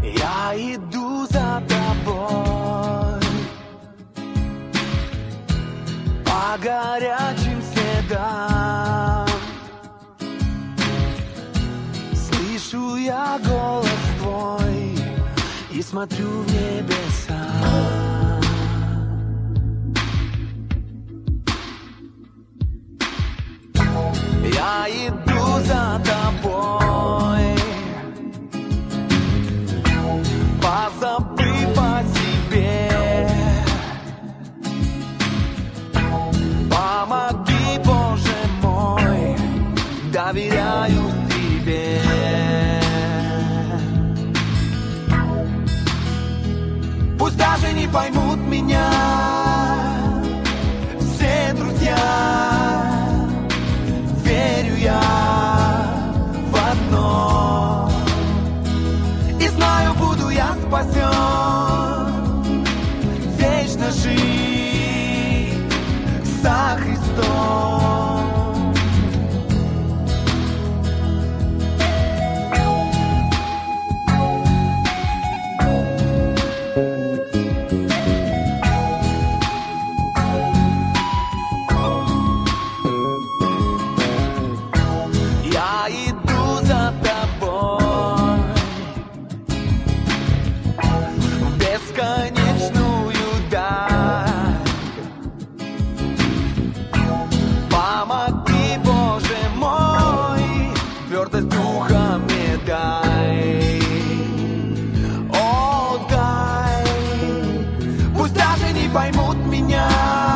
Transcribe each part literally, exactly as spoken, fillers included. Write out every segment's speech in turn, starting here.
Я иду за тобой по горячим следам. Слышу я голос твой и смотрю в небеса. Я иду за тобой, позабыв о себе. Помоги, Боже мой, доверяю тебе. Пусть даже не поймут меня все друзья, верю я в одно, и знаю, буду я спасен, вечно жить со Христом. Я иду за тобой в бесконечную даль. Помоги, Боже мой, твердость духа мне дай. О, дай, пусть даже не поймут меня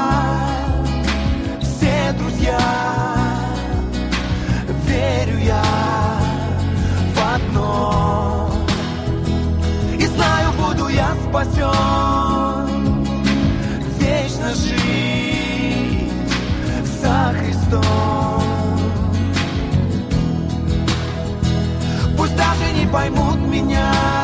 все друзья. Верю я в одно, и знаю, буду я спасен, вечно жить со Христом. Пусть даже не поймут меня